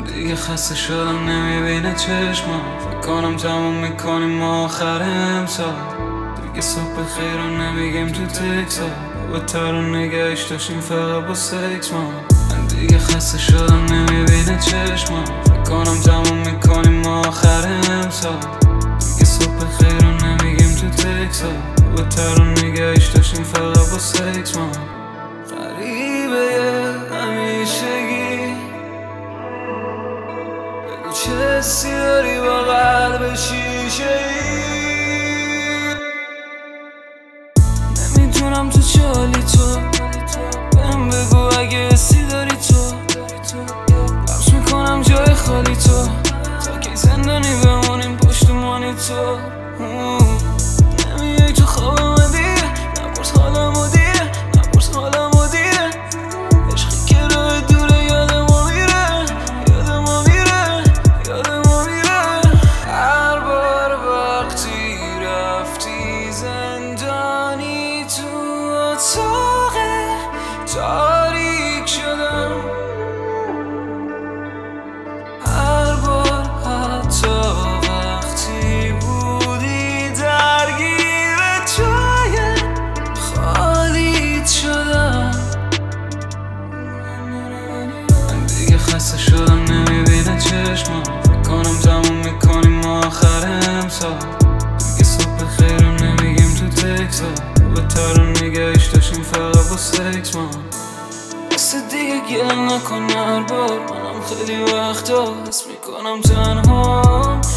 دیگه خسته شدم نمیبینه چشمم. فکر کنم تموم میکنیم ما آخر امسال. دیگه صبح خیر رو نمیگیم تو تکسا، با تر رو نگهش داشتیم فقط با سکس ما. من دیگه خسته شدم نمیبینه چشمم. فکر کنم تموم میکنیم ما آخر امسال. دیگه صبح خیر رو نمیگیم تو تکسا، با تر رو نگهش داشتیم فقط با سکس ما. غریبه همیشگی، بگو چه حسی داری با قلب شیشه ای. نمیدونم تو چه حالی، تو بهم بگو اگه حسی داری. تو لبس میکنم جای خالی، تو تا کی زندانی بمونیم پشتمانی. تو نمیای تو خوابم دیگه، نپرس حالمو دیگه، نپرس حالمو دیگه. عشقی که راه دوره یاد ما میره، یاد ما میره، یاد ما میره. هر بار وقتی رفتی زندانی تو اتاق تاریک شدم. هر بار حتی وقتی بودی درگیر جای خالیت شدم. من دیگه خسته شدم نمیبینه چشمم. فکر کنم تموم میکنیم ما آخر امسال. دیگه صبح خیر رو نمیگیم تو تکسا، با تر رو نگهش داشتیم فقط با سکس ما. مثل دیگه گله نکن هر بار، منم خیلی وقتا حس میکنم تنها.